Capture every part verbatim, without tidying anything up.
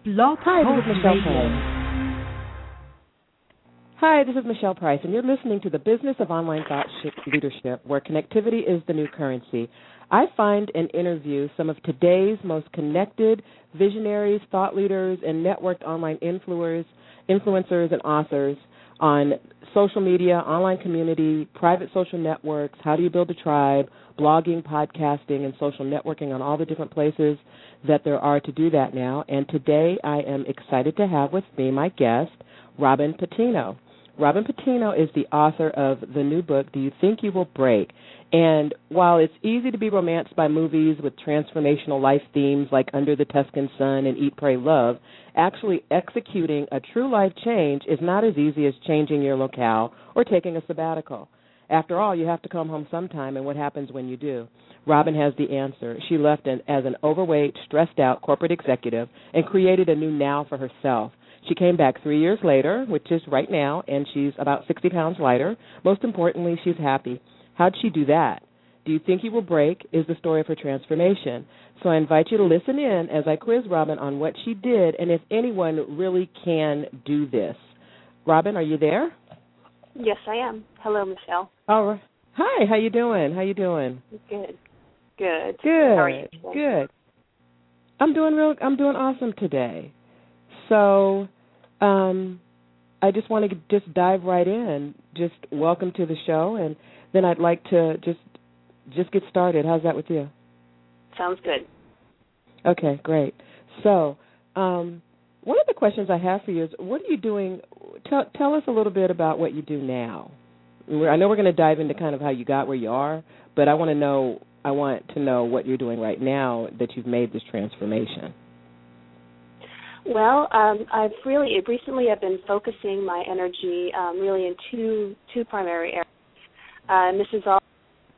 Blog Hi, this Talk is Michelle Radio. Price. Hi, this is Michelle Price, and you're listening to the Business of Online Thought Leadership, where connectivity is the new currency. I find and interview some of today's most connected visionaries, thought leaders, and networked online influencers, influencers and authors on social media, online community, private social networks, how do you build a tribe, blogging, podcasting, and social networking on all the different places that there are to do that now. And today I am excited to have with me my guest, Robin Patino. Robin Patino is the author of the new book, Do You Think You Will Break? And while it's easy to be romanced by movies with transformational life themes like Under the Tuscan Sun and Eat, Pray, Love, actually executing a true life change is not as easy as changing your locale or taking a sabbatical. After all, you have to come home sometime, and what happens when you do? Robin has the answer. She left an, as an overweight, stressed-out corporate executive and created a new now for herself. She came back three years later, which is right now, and she's about sixty pounds lighter. Most importantly, she's happy. How'd she do that? Do You Think You Will Break? Is the story of her transformation. So I invite you to listen in as I quiz Robin on what she did and if anyone really can do this. Robin, are you there? Yes, I am. Hello, Michelle. All right. Hi, how you doing? How you doing? Good. Good. Good. How are you today? Good. I'm doing real I'm doing awesome today. So, um I just want to just dive right in. Just welcome to the show, and then I'd like to just just get started. How's that with you? Sounds good. Okay, great. So, um, one of the questions I have for you is, what are you doing? Tell, tell us a little bit about what you do now. I know we're going to dive into kind of how you got where you are, but I want to know. I want to know what you're doing right now that you've made this transformation. Well, um, I've really recently I've been focusing my energy um, really in two two primary areas, uh, and this is all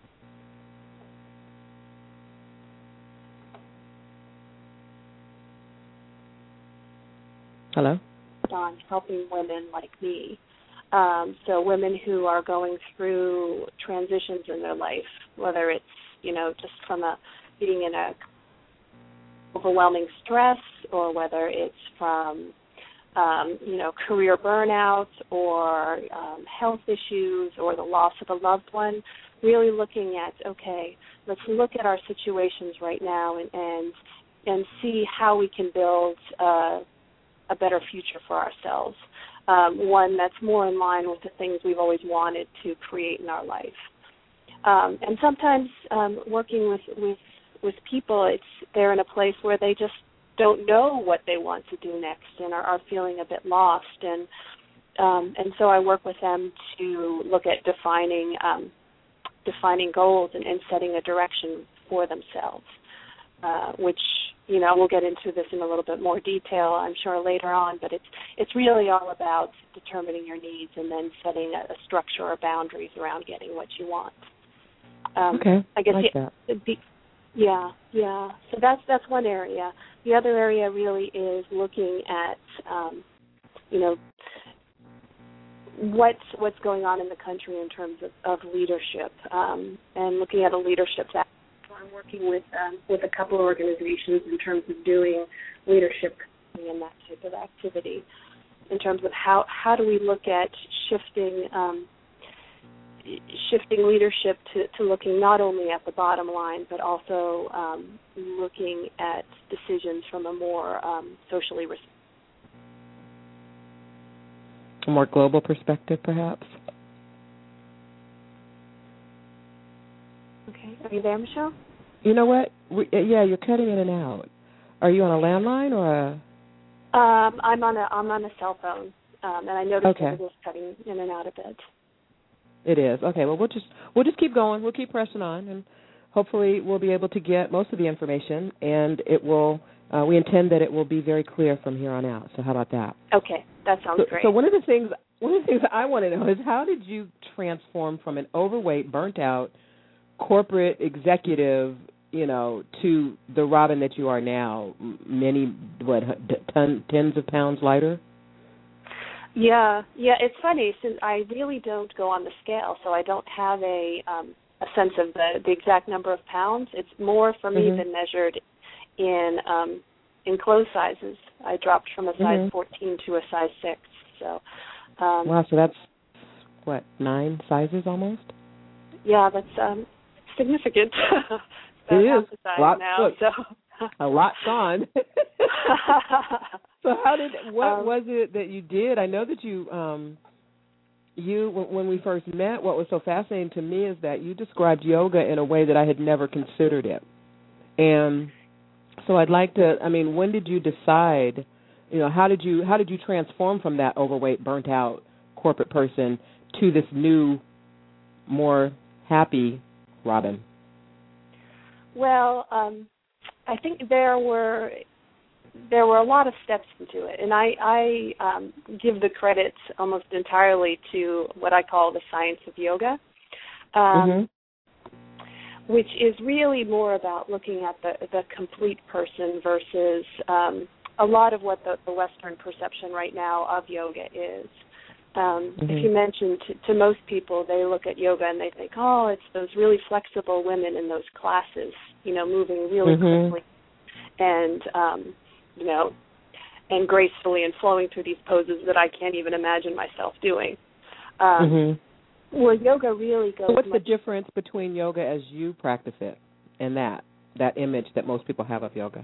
Hello? on helping women like me. Um, so women who are going through transitions in their life, whether it's you know just from a being in a overwhelming stress, or whether it's from, um, you know, career burnout or um, health issues or the loss of a loved one, really looking at, okay, let's look at our situations right now and and, and see how we can build uh, a better future for ourselves, um, one that's more in line with the things we've always wanted to create in our life. Um, and sometimes um, working with, with with people, it's they're in a place where they just don't know what they want to do next and are, are feeling a bit lost. And um, and so I work with them to look at defining um, defining goals and, and setting a direction for themselves, uh, which, you know, we'll get into this in a little bit more detail, I'm sure, later on. But it's it's really all about determining your needs and then setting a, a structure or boundaries around getting what you want. Um, okay, I guess like the, that. the, Yeah, yeah. So that's that's one area. The other area really is looking at, um, you know, what's what's going on in the country in terms of, of leadership, um, and looking at a leadership that I'm working with um, with a couple of organizations in terms of doing leadership coaching and that type of activity. In terms of how how do we look at shifting. Um, shifting leadership to, to looking not only at the bottom line, but also um, looking at decisions from a more um, socially responsible. A more global perspective, perhaps? Okay. Are you there, Michelle? You know what? We, yeah, you're cutting in and out. Are you on a landline or a... Um, I'm on a I'm on a cell phone, um, and I noticed okay. that it is cutting in and out a bit. It is. Okay, well, we'll just we'll just keep going. We'll keep pressing on, and hopefully we'll be able to get most of the information, and it will, uh, we intend that it will be very clear from here on out. So how about that? Okay, that sounds so, great. So one of the things one of the things I want to know is, how did you transform from an overweight, burnt-out corporate executive, you know, to the Robin that you are now, many, what, ton, tens of pounds lighter? Yeah, yeah, it's funny, since I really don't go on the scale, so I don't have a um, a sense of the, the exact number of pounds. It's more, for me, mm-hmm. been measured in um, in clothes sizes. I dropped from a size mm-hmm. fourteen to a size six. So, um, wow, so that's, what, nine sizes almost? Yeah, that's um, significant. It is. Half the size lot, now, look, so. a lot gone. So how did, what um, was it that you did? I know that you, um, you, when we first met, what was so fascinating to me is that you described yoga in a way that I had never considered it. And so I'd like to, I mean, when did you decide, you know, how did you, how did you transform from that overweight, burnt out corporate person to this new, more happy Robin? Well, um, I think there were there were a lot of steps into it, and I, I um, give the credit almost entirely to what I call the science of yoga, um, mm-hmm. which is really more about looking at the, the complete person versus um, a lot of what the, the Western perception right now of yoga is. Um, mm-hmm. If you mention to, to most people, they look at yoga and they think, oh, it's those really flexible women in those classes, you know, moving really mm-hmm. quickly and, um, you know, and gracefully and flowing through these poses that I can't even imagine myself doing. Um, mm-hmm. Well, yoga really goes... So what's the difference between yoga as you practice it and that, that image that most people have of yoga?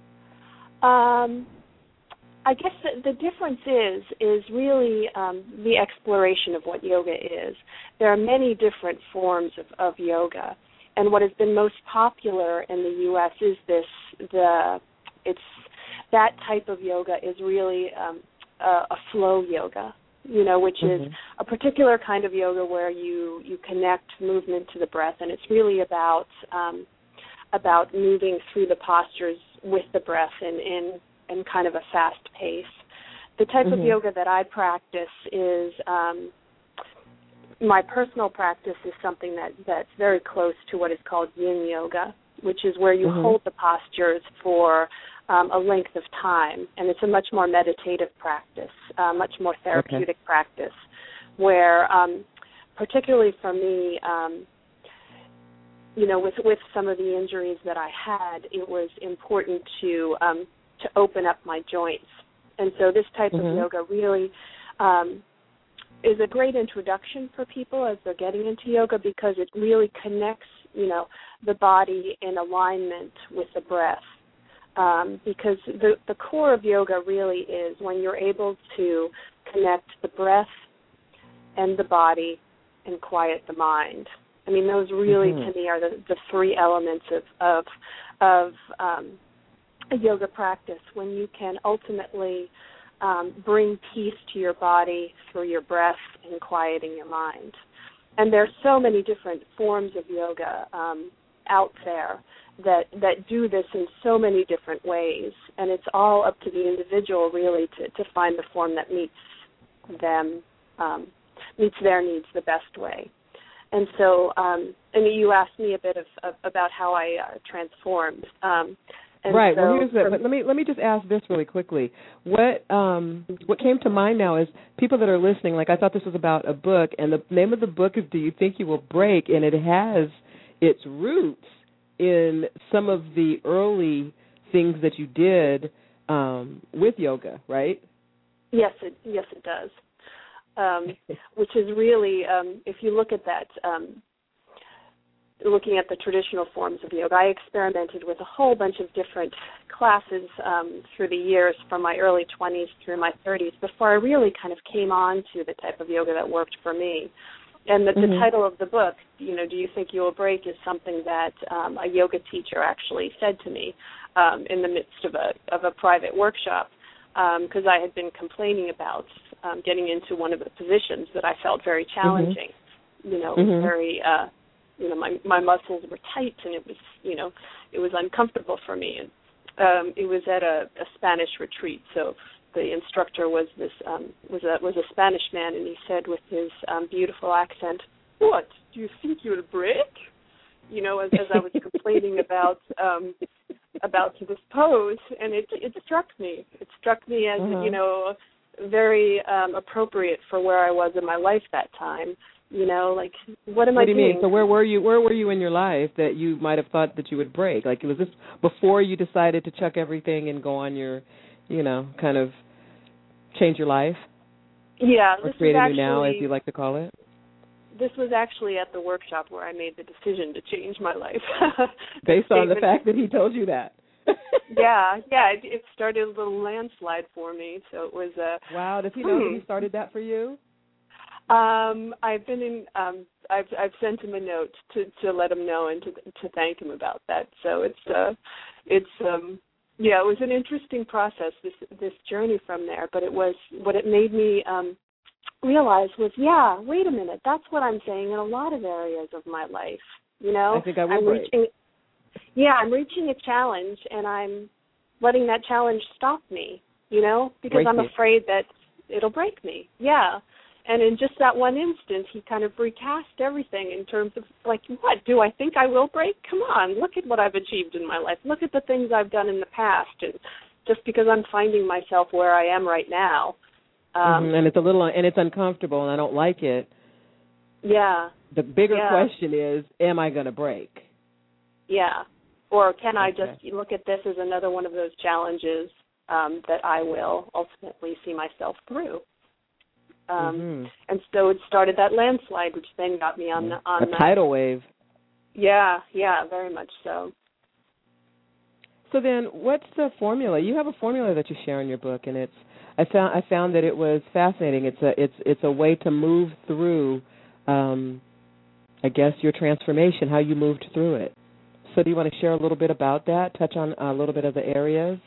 Um... I guess the, the difference is is really um, the exploration of what yoga is. There are many different forms of, of yoga, and what has been most popular in the U S is this the it's that type of yoga is really um, a, a flow yoga, you know, which mm-hmm. is a particular kind of yoga where you you connect movement to the breath, and it's really about um, about moving through the postures with the breath and in and kind of a fast pace. The type mm-hmm. of yoga that I practice is, um, my personal practice is something that, that's very close to what is called yin yoga, which is where you mm-hmm. hold the postures for um, a length of time, and it's a much more meditative practice, uh, much more therapeutic okay. practice, where um, particularly for me, um, you know, with, with some of the injuries that I had, it was important to um, to open up my joints. And so this type mm-hmm. of yoga really um, is a great introduction for people as they're getting into yoga because it really connects, you know, the body in alignment with the breath. Um, because the, the core of yoga really is when you're able to connect the breath and the body and quiet the mind. I mean, those really, mm-hmm. to me, are the, the three elements of, of, of um, a yoga practice, when you can ultimately um, bring peace to your body through your breath and quieting your mind. And there's so many different forms of yoga um, out there that, that do this in so many different ways, and it's all up to the individual really to, to find the form that meets them, um, meets their needs the best way. And so, um, and you asked me a bit of, of about how I uh, transformed. Um, And right. so well, here's the, but let me let me just ask this really quickly. What um, what came to mind now is people that are listening. Like I thought this was about a book, and the name of the book is "Do You Think You Will Break?" and it has its roots in some of the early things that you did um, with yoga, right? Yes, it yes it does. Um, which is really, um, if you look at that. Um, looking at the traditional forms of yoga, I experimented with a whole bunch of different classes um, through the years from my early twenties through my thirties before I really kind of came on to the type of yoga that worked for me. And the, mm-hmm. the title of the book, you know, Do You Think You Will Break, is something that um, a yoga teacher actually said to me um, in the midst of a of a private workshop because um, I had been complaining about um, getting into one of the positions that I felt very challenging, mm-hmm. you know, mm-hmm. very... Uh, You know, my my muscles were tight, and it was, you know, it was uncomfortable for me. And um, it was at a, a Spanish retreat, so the instructor was this um, was a was a Spanish man, and he said with his um, beautiful accent, "What? Do you think you'll break?" You know, as, as I was complaining about um, about this pose, and it it struck me. It struck me as uh-huh. you know very um, appropriate for where I was in my life that time. You know, like, what am what I do you doing? mean? So where were you? Where were you in your life that you might have thought that you would break? Like, was this before you decided to chuck everything and go on your you know, kind of change your life? Yeah, or this create was a actually, new now, as you like to call it? This was actually at the workshop where I made the decision to change my life. Based on the fact that he told you that. yeah, yeah, it, it started a little landslide for me. So it was a. Uh, wow, does he hmm. know that he started that for you? Um, I've been in. Um, I've I've sent him a note to, to let him know and to to thank him about that. So it's uh, it's um, yeah, it was an interesting process, this this journey from there. But it was what it made me um, realize was, yeah, wait a minute, that's what I'm saying in a lot of areas of my life. You know, I think I will I'm break. reaching. Yeah, I'm reaching a challenge, and I'm letting that challenge stop me. You know, because break I'm you. afraid that it'll break me. Yeah. And in just that one instance, he kind of recast everything in terms of, like, what, do I think I will break? Come on, look at what I've achieved in my life. Look at the things I've done in the past. And just because I'm finding myself where I am right now. Um, mm-hmm. And it's a little, and it's uncomfortable, and I don't like it. Yeah. The bigger yeah. question is, am I going to break? Yeah. Or can I okay. just look at this as another one of those challenges um, that I will ultimately see myself through? Um, mm-hmm. And so it started that landslide, which then got me on the on a the, tidal wave. Yeah, yeah, very much so. So then, what's the formula? You have a formula that you share in your book, and it's I found I found that it was fascinating. It's a it's it's a way to move through, um, I guess, your transformation, how you moved through it. So do you want to share a little bit about that? Touch on a little bit of the areas.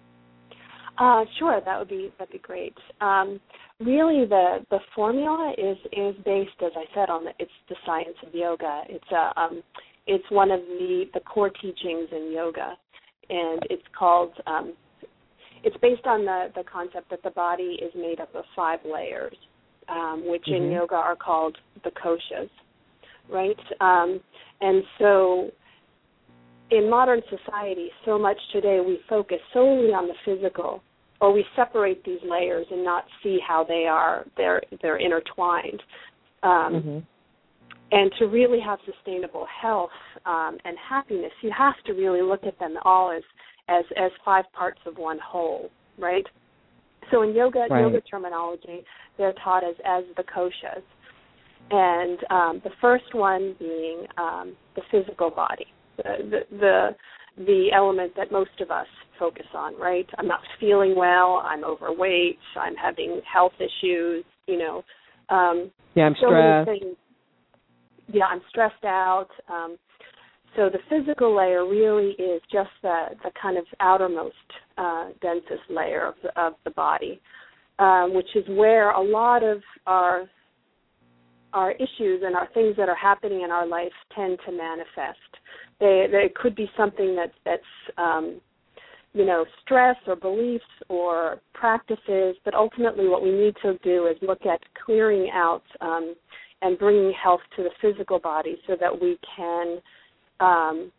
Uh, sure, that would be that'd be great. Um, really, the, the formula is is based, as I said, on the it's the science of yoga. It's a um, it's one of the, the core teachings in yoga, and it's called um, it's based on the, the concept that the body is made up of five layers, um, which mm-hmm. in yoga are called the koshas, right? Um, and so in modern society, so much today we focus solely on the physical, or we separate these layers and not see how they are they're they're intertwined. Um, mm-hmm. And to really have sustainable health um, and happiness, you have to really look at them all as as as five parts of one whole, right? So in yoga right. yoga terminology, they're taught as as the koshas, and um, the first one being um, the physical body. The, the the element that most of us focus on, right? I'm not feeling well. I'm overweight. I'm having health issues. You know. Um, yeah, I'm so stressed. Many things. Yeah, I'm stressed out. Um, so the physical layer really is just the the kind of outermost, uh, densest layer of the, of the body, um, which is where a lot of our our issues and our things that are happening in our life tend to manifest. They, they could be something that, that's, um, you know, stress or beliefs or practices, but ultimately what we need to do is look at clearing out um, and bringing health to the physical body so that we can um,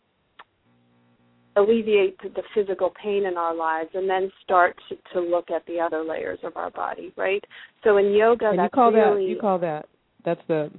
alleviate the physical pain in our lives and then start to, to look at the other layers of our body, right? So in yoga, and that's you call really... that, you call that, that's the...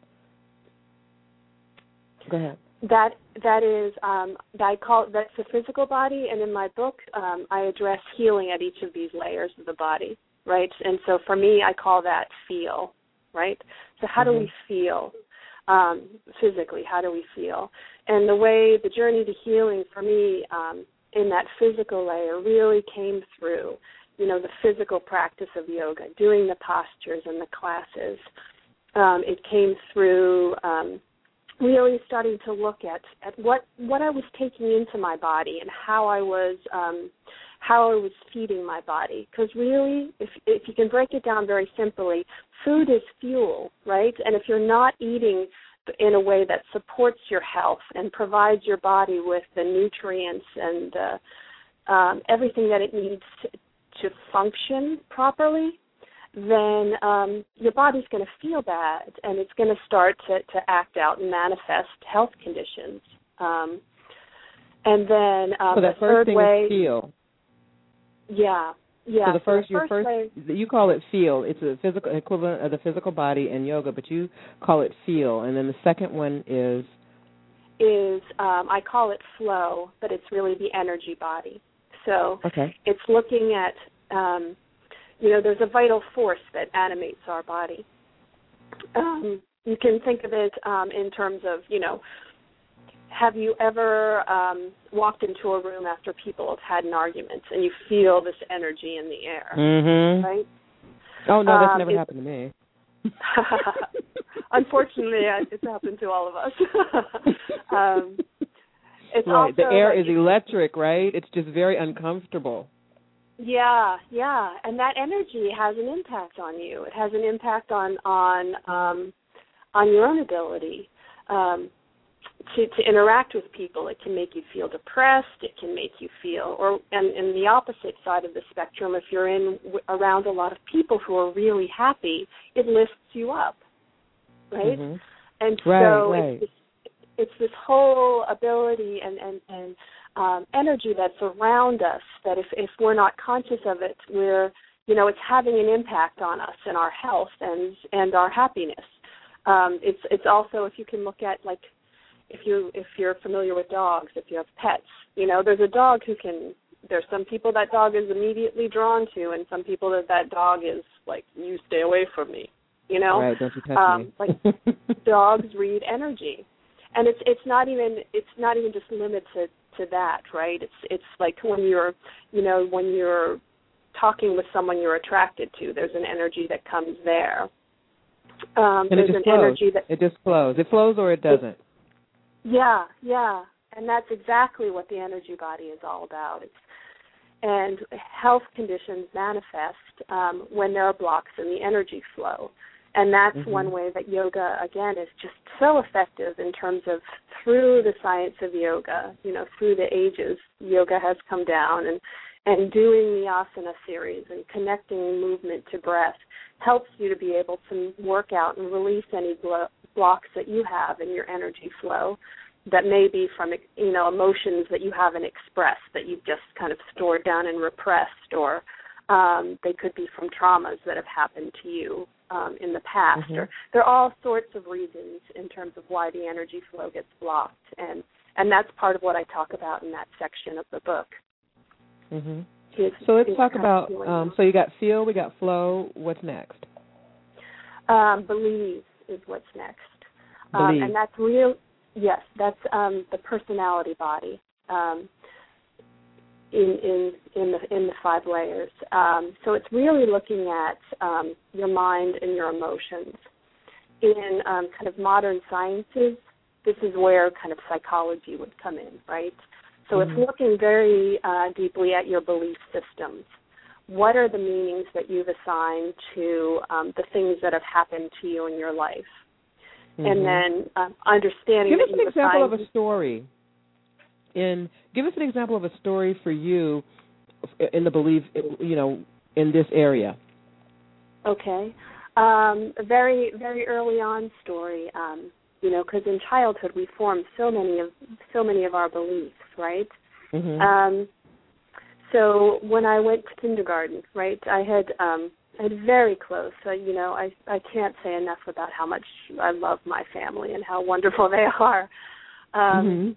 Go ahead. That that is um, I call that's the physical body, and in my book um, I address healing at each of these layers of the body, right? And so for me, I call that feel, right? So how mm-hmm. do we feel um, physically? How do we feel? And the way the journey to healing for me um, in that physical layer really came through, you know, the physical practice of yoga, doing the postures and the classes. Um, it came through. Um, really starting to look at, at what, what I was taking into my body and how I was um, how I was feeding my body. Because really, if if you can break it down very simply, food is fuel, right? And if you're not eating in a way that supports your health and provides your body with the nutrients and uh, um, everything that it needs to, to function properly, then um, your body's going to feel bad, and it's going to start to, to act out and manifest health conditions. Um, and then um, so the, the first third thing way, is feel. Yeah, yeah. So the first, so the your first, first, way, you call it feel. It's a physical equivalent of the physical body in yoga, but you call it feel. And then the second one is is um, I call it flow, but it's really the energy body. So okay. it's looking at, um, you know, there's a vital force that animates our body. Um, you can think of it um, in terms of, you know, have you ever um, walked into a room after people have had an argument and you feel this energy in the air, mm-hmm. right? Oh, no, that's um, never happened to me. Unfortunately, it's happened to all of us. um, it's right. The air like, is electric, right? It's just very uncomfortable. Yeah, yeah, and that energy has an impact on you. It has an impact on on um, on your own ability um, to to interact with people. It can make you feel depressed. It can make you feel, or and, and the opposite side of the spectrum, if you're in w- around a lot of people who are really happy, it lifts you up, right? Mm-hmm. And right, so right. it's this, it's this whole ability and and and Um, energy that's around us, that if, if we're not conscious of it, we're, you know, it's having an impact on us and our health and and our happiness. Um, it's it's also, if you can look at, like, if you if you're familiar with dogs, if you have pets, you know, there's a dog who can. There's some people that dog is immediately drawn to, and some people that that dog is like, you stay away from me, you know. Right, don't you touch um, me. Like dogs read energy, and it's it's not even it's not even just limited to that, right? It's it's like when you're, you know, when you're talking with someone you're attracted to, there's an energy that comes there. Um, and it there's just an flows. energy that it just flows. It flows or it doesn't. It, yeah, yeah, and that's exactly what the energy body is all about. It's and health conditions manifest um, when there are blocks in the energy flow. And that's mm-hmm. one way that yoga, again, is just so effective in terms of, through the science of yoga, you know, through the ages, yoga has come down, and, and doing the asana series and connecting movement to breath helps you to be able to work out and release any blo- blocks that you have in your energy flow that may be from, you know, emotions that you haven't expressed, that you've just kind of stored down and repressed, or um, they could be from traumas that have happened to you Um, in the past. Mm-hmm. Or there are all sorts of reasons in terms of why the energy flow gets blocked, and and that's part of what I talk about in that section of the book. Mm-hmm. Is, so let's talk about, um, so you got feel, we got flow, what's next? Um, believe is what's next. Believe. Um, and that's real, yes, that's um, the personality body. Um, In, in in the in the five layers, um, so it's really looking at um, your mind and your emotions. In um, kind of modern sciences, this is where kind of psychology would come in, right? So mm-hmm. it's looking very uh, deeply at your belief systems. What are the meanings that you've assigned to um, the things that have happened to you in your life, mm-hmm. and then um, understanding. Give that us an example of a assigned... story. In give us an example of a story for you in the belief, you know, in this area. Okay, um, a very very early on story. Um, you know, because in childhood we form so many of so many of our beliefs, right? Mm-hmm. Um, so when I went to kindergarten, right, I had um, I had very close. Uh, you know, I I can't say enough about how much I love my family and how wonderful they are. Um, mm-hmm.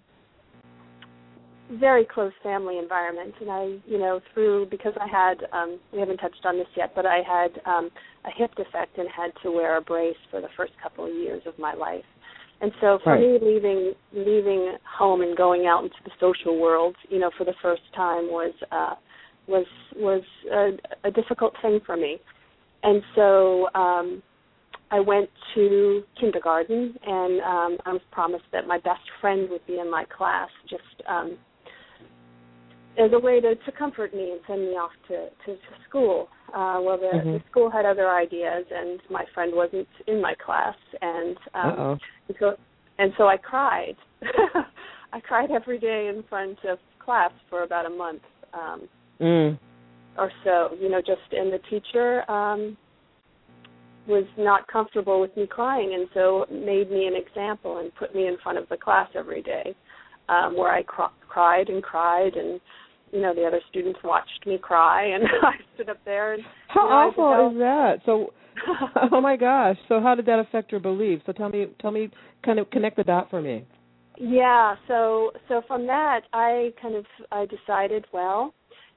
Very close family environment, and I, you know, through, because I had, um, we haven't touched on this yet, but I had um, a hip defect and had to wear a brace for the first couple of years of my life. And so for right. me, leaving leaving home and going out into the social world, you know, for the first time was uh, was was a, a difficult thing for me. And so um, I went to kindergarten, and um, I was promised that my best friend would be in my class, just um, as a way to, to comfort me and send me off to, to, to school. Uh, well, the, mm-hmm. the school had other ideas, and my friend wasn't in my class, and um, and so and so I cried. I cried every day in front of class for about a month um, mm. or so. You know, just and the teacher um, was not comfortable with me crying, and so made me an example and put me in front of the class every day, um, where I cr- cried and cried and. You know, the other students watched me cry, and I stood up there. And, how you know, awful is that? So, oh my gosh! So, how did that affect your beliefs? So, tell me, tell me, kind of connect the dot for me. Yeah. So, so from that, I kind of I decided, well,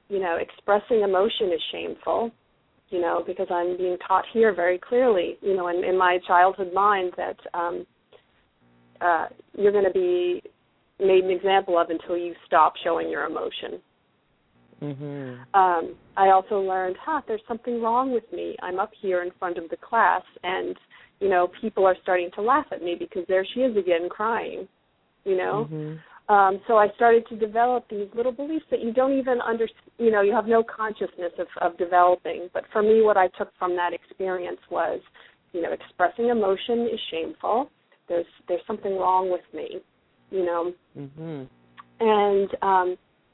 you know, expressing emotion is shameful, you know, because I'm being taught here very clearly, you know, in, in my childhood mind that um, uh, you're going to be made an example of until you stop showing your emotion. Mm-hmm. Um, I also learned, huh, there's something wrong with me. I'm up here in front of the class, and, you know, people are starting to laugh at me because there she is again crying, you know. Mm-hmm. Um, so I started to develop these little beliefs that you don't even understand, you know, you have no consciousness of, of developing. But for me, what I took from that experience was, you know, expressing emotion is shameful. There's there's something wrong with me, you know. Mm-hmm. And um,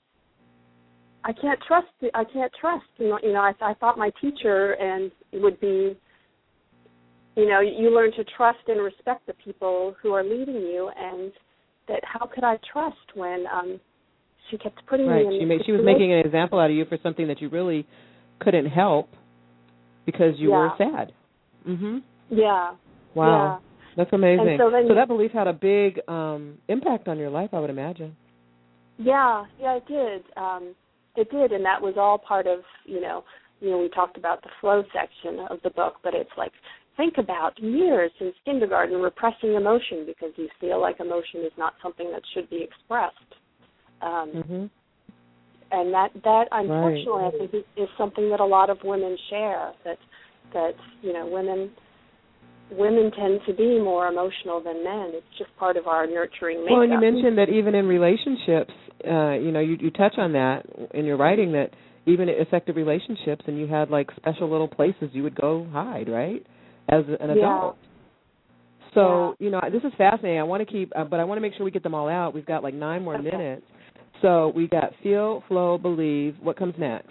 I can't trust. I can't trust. You know, you know. I, I thought my teacher and would be. You know, you learn to trust and respect the people who are leading you, and that how could I trust when um, she kept putting right. me in. She made. She was making an example out of you for something that you really couldn't help because you yeah. were sad. Mhm. Yeah. Wow. Yeah. That's amazing. And so then, so that belief had a big um, impact on your life, I would imagine. Yeah. Yeah, it did. Um, it did, and that was all part of you know. You know, we talked about the flow section of the book, but it's like. Think about years since kindergarten repressing emotion because you feel like emotion is not something that should be expressed. Um, mm-hmm. And that, that unfortunately, right. I think is, is something that a lot of women share, that, that you know, women women tend to be more emotional than men. It's just part of our nurturing makeup. Well, and you mentioned that even in relationships, uh, you know, you, you touch on that in your writing, that even effective relationships, and you had, like, special little places you would go hide, right? As an adult. Yeah. So, yeah. you know, this is fascinating. I want to keep, uh, but I want to make sure we get them all out. We've got like nine more Okay. minutes. So we got feel, flow, believe. What comes next?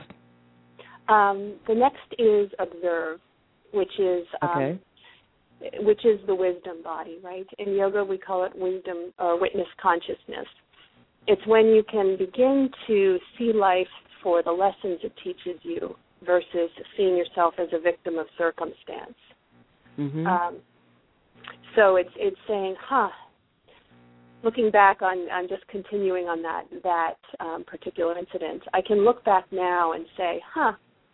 Um, the next is observe, which is um, okay. which is the wisdom body, right? In yoga, we call it wisdom or witness consciousness. It's when you can begin to see life for the lessons it teaches you, versus seeing yourself as a victim of circumstance. Mm-hmm. Um, so it's it's saying, huh, looking back on, on just continuing on that, that um, particular incident, I can look back now and say, huh,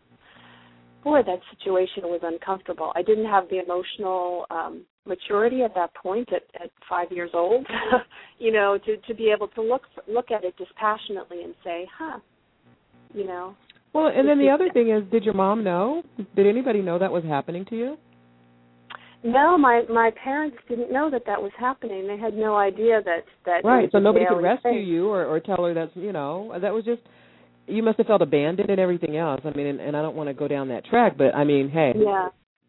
boy, that situation was uncomfortable. I didn't have the emotional um, maturity at that point at, at five years old, you know, to, to be able to look look at it dispassionately and say, huh, you know. Well, and then the other thing is, did your mom know? Did anybody know that was happening to you? No, my my parents didn't know that that was happening. They had no idea that that. Right, so nobody could rescue thing. you or, or tell her that's, you know, that was just, you must have felt abandoned and everything else. I mean, and, and I don't want to go down that track, but I mean, hey. Yeah.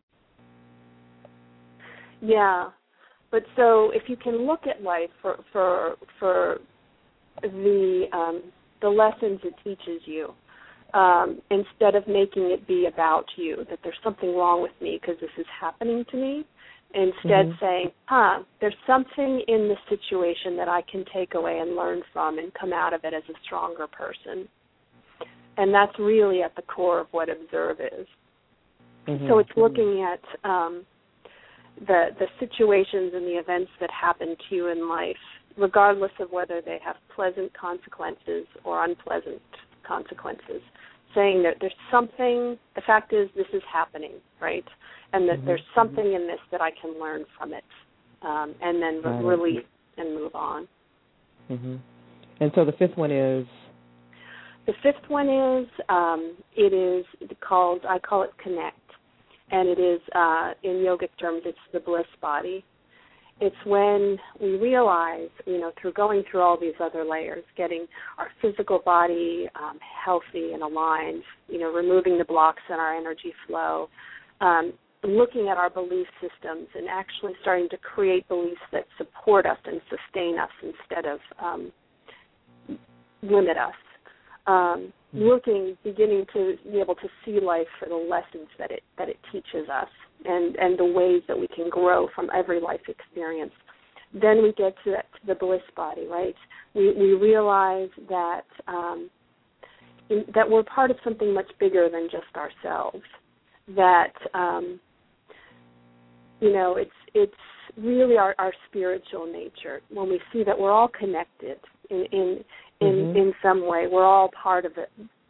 Yeah, but so if you can look at life for for for the um, the lessons it teaches you. Um, instead of making it be about you, that there's something wrong with me because this is happening to me, instead mm-hmm. saying, huh, there's something in this situation that I can take away and learn from and come out of it as a stronger person. And that's really at the core of what observe is. Mm-hmm. So it's looking at um, the the situations and the events that happen to you in life, regardless of whether they have pleasant consequences or unpleasant consequences, saying that there's something, the fact is this is happening, right? And that mm-hmm. there's something in this that I can learn from it, um, and then re- release and move on. Mm-hmm. And so the fifth one is? The fifth one is, um, it is called, I call it connect, and it is, uh, in yogic terms, it's the bliss body. It's when we realize, you know, through going through all these other layers, getting our physical body um, healthy and aligned, you know, removing the blocks in our energy flow, um, looking at our belief systems and actually starting to create beliefs that support us and sustain us instead of um, limit us. Um, looking, beginning to be able to see life for the lessons that it that it teaches us, and, and the ways that we can grow from every life experience. Then we get to, to the bliss body, right? We we realize that um, in, that we're part of something much bigger than just ourselves. That um, you know, it's it's really our, our spiritual nature when we see that we're all connected in in in, mm-hmm. in some way. We're all part of it,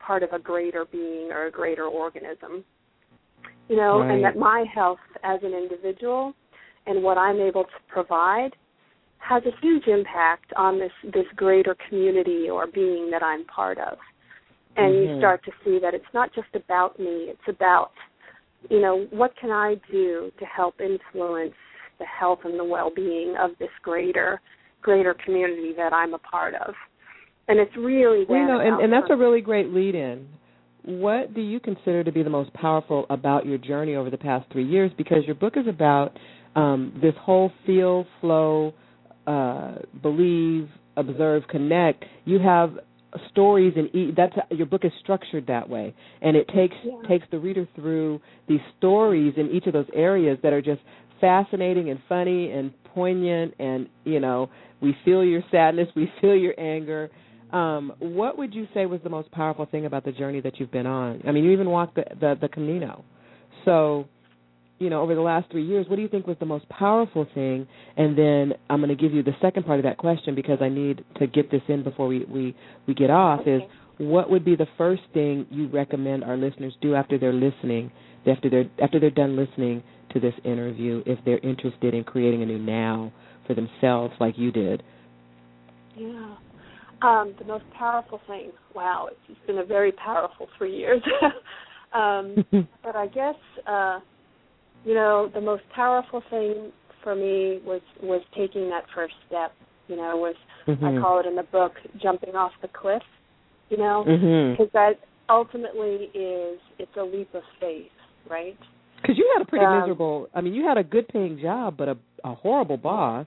part of a greater being or a greater organism. You know, right. and that my health as an individual and what I'm able to provide has a huge impact on this, this greater community or being that I'm part of. And mm-hmm. you start to see that it's not just about me, it's about, you know, what can I do to help influence the health and the well-being of this greater, greater community that I'm a part of. And it's really well, you know, and, and that's a really great lead-in. What do you consider to be the most powerful about your journey over the past three years? Because your book is about um, this whole feel, flow, uh, believe, observe, connect. You have stories in each. That's your book is structured that way, and it takes yeah. takes the reader through these stories in each of those areas that are just fascinating and funny and poignant. And you know, we feel your sadness, we feel your anger. Um, what would you say was the most powerful thing about the journey that you've been on? I mean, you even walked the, the, the Camino. So, you know, over the last three years, what do you think was the most powerful thing? And then I'm going to give you the second part of that question because I need to get this in before we, we, we get off, okay. is what would be the first thing you recommend our listeners do after they're listening, after they're, after they're done listening to this interview, if they're interested in creating a new now for themselves like you did? Yeah. Um, the most powerful thing, wow, it's, it's been a very powerful three years. um, but I guess, uh, you know, the most powerful thing for me was, was taking that first step, you know, was, mm-hmm. I call it in the book, jumping off the cliff, you know, because mm-hmm. that ultimately is, it's a leap of faith, right? Because you had a pretty um, miserable, I mean, you had a good paying job, but a, a horrible boss.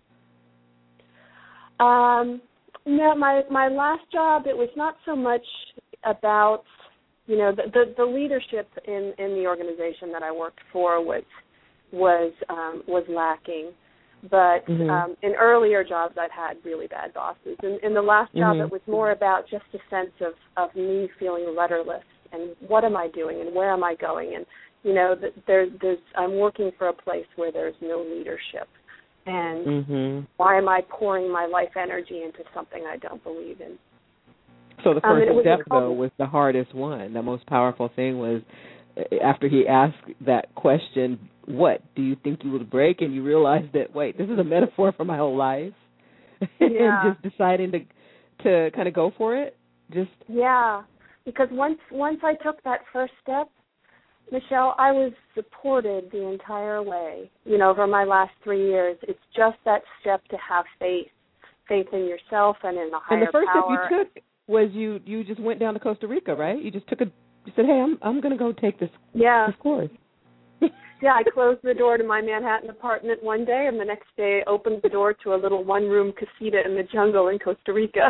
Um. No, my, my last job, it was not so much about, you know, the, the, the leadership in, in the organization that I worked for was was um, was lacking. But mm-hmm. um, in earlier jobs, I've had really bad bosses. In, in the last job, mm-hmm. it was more about just a sense of, of me feeling rudderless and what am I doing and where am I going? And, you know, there, there's I'm working for a place where there's no leadership. And mm-hmm. why am I pouring my life energy into something I don't believe in? So the first um, step, though, was the hardest one. The most powerful thing was after he asked that question, what, do you think you would break? And you realized that, wait, this is a metaphor for my whole life. Yeah. And just deciding to to kind of go for it? Just Yeah, because once once I took that first step, Michelle, I was supported the entire way, you know, over my last three years. It's just that step to have faith, faith in yourself and in the higher power. And the first power. step you took was you, you just went down to Costa Rica, right? You just took a, you said, hey, I'm I'm going to go take this, yeah. this course. Yeah, I closed the door to my Manhattan apartment one day, and the next day opened the door to a little one-room casita in the jungle in Costa Rica.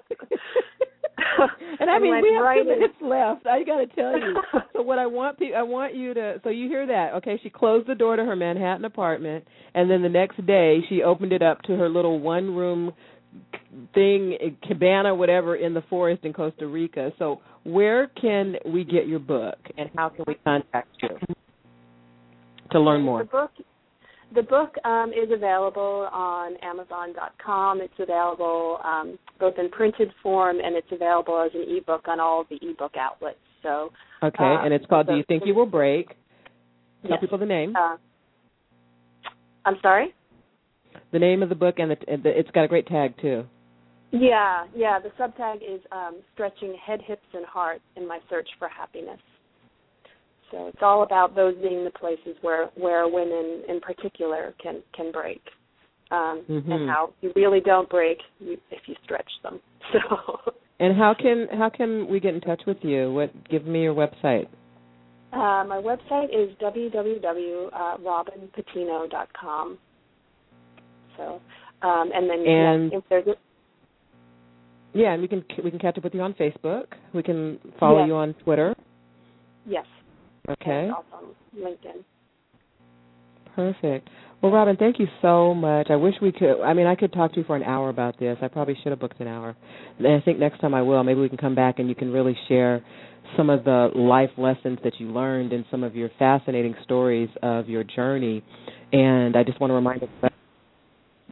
And I mean, and we have right two minutes in. left. I got to tell you. So what I want, pe- I want you to. So you hear that? Okay, she closed the door to her Manhattan apartment, and then the next day she opened it up to her little one-room thing, cabana, whatever, in the forest in Costa Rica. So where can we get your book, and how can we contact you to learn more? The book. The book um, is available on Amazon dot com. It's available um, both in printed form and it's available as an ebook on all of the ebook outlets. So okay, uh, and it's called so, "Do You Think You Will Break?" Tell yes. people the name. Uh, I'm sorry. The name of the book, and, the, and the, it's got a great tag too. Yeah, yeah. The subtag is um, "Stretching Head, Hips, and Heart in My Search for Happiness." So it's all about those being the places where, where women in particular can, can break, um, mm-hmm. and how you really don't break you, if you stretch them. So. And how can how can we get in touch with you? What give me your website. Uh, my website is w w w dot robin patino dot com. So, um, and then and yeah, if there's a, yeah, and we can we can catch up with you on Facebook. We can follow yes. you on Twitter. Yes. Okay. And also on LinkedIn. Perfect. Well, Robin, thank you so much. I wish we could. I mean, I could talk to you for an hour about this. I probably should have booked an hour. And I think next time I will. Maybe we can come back and you can really share some of the life lessons that you learned and some of your fascinating stories of your journey. And I just want to remind everybody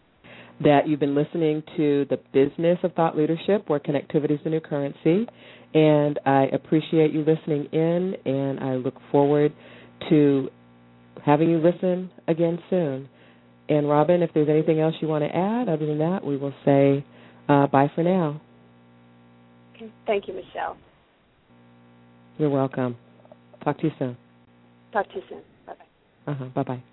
that you've been listening to The Business of Thought Leadership, where connectivity is the new currency. And I appreciate you listening in, and I look forward to having you listen again soon. And, Robin, if there's anything else you want to add, other than that, we will say uh, bye for now. Okay. Thank you, Michelle. You're welcome. Talk to you soon. Talk to you soon. Bye-bye. Uh-huh. Bye-bye.